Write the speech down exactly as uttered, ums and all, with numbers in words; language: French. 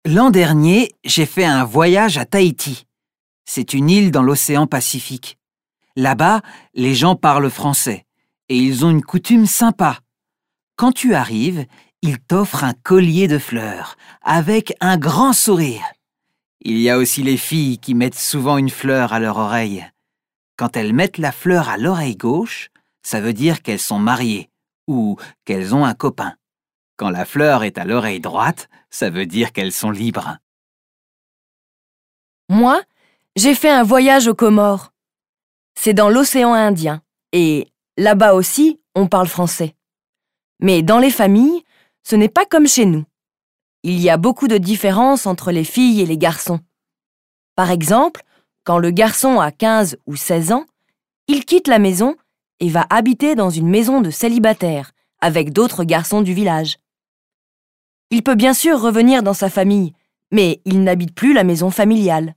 L'an dernier, j'ai fait un voyage à Tahiti. C'est une île dans l'océan Pacifique. Là-bas, les gens parlent français et ils ont une coutume sympa. Quand tu arrives, ils t'offrent un collier de fleurs avec un grand sourire. Il y a aussi les filles qui mettent souvent une fleur à leur oreille. Quand elles mettent la fleur à l'oreille gauche, ça veut dire qu'elles sont mariées ou qu'elles ont un copain. Quand la fleur est à l'oreille droite, ça veut dire qu'elles sont libres. Moi, j'ai fait un voyage aux Comores. C'est dans l'océan Indien et là-bas aussi, on parle français. Mais dans les familles, ce n'est pas comme chez nous. Il y a beaucoup de différences entre les filles et les garçons. Par exemple, quand le garçon a quinze ou seize ans, il quitte la maison et va habiter dans une maison de célibataires avec d'autres garçons du village. Il peut bien sûr revenir dans sa famille, mais il n'habite plus la maison familiale.